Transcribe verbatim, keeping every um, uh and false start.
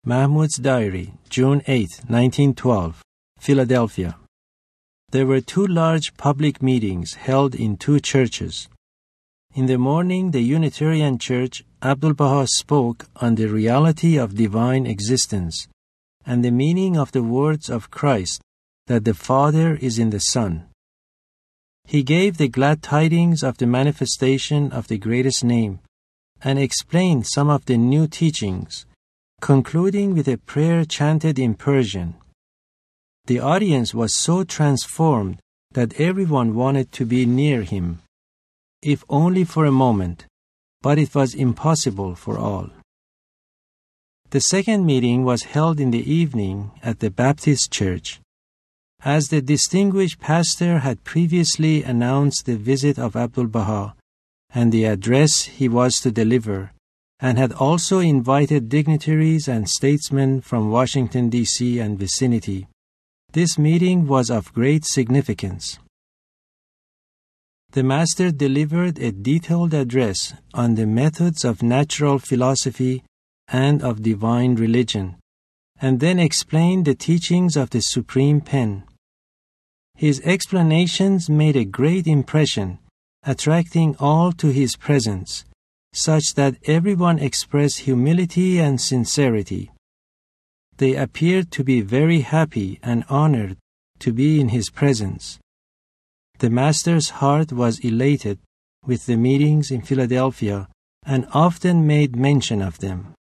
Mahmoud's Diary, June eighth, nineteen twelve, Philadelphia. There were two large public meetings held in two churches. In the morning, the Unitarian Church, Abdu'l-Baha spoke on the reality of divine existence and the meaning of the words of Christ that the Father is in the Son. He gave the glad tidings of the manifestation of the greatest name and explained some of the new teachings, concluding with a prayer chanted in Persian. The audience was so transformed that everyone wanted to be near him, if only for a moment, but it was impossible for all. The second meeting was held in the evening at the Baptist Church. As the distinguished pastor had previously announced the visit of Abdu'l-Baha and the address he was to deliver, and had also invited dignitaries and statesmen from Washington, D C and vicinity, this meeting was of great significance. The Master delivered a detailed address on the methods of natural philosophy and of divine religion, and then explained the teachings of the Supreme Pen. His explanations made a great impression, attracting all to his presence, such that everyone expressed humility and sincerity. They appeared to be very happy and honored to be in his presence. The Master's heart was elated with the meetings in Philadelphia and often made mention of them.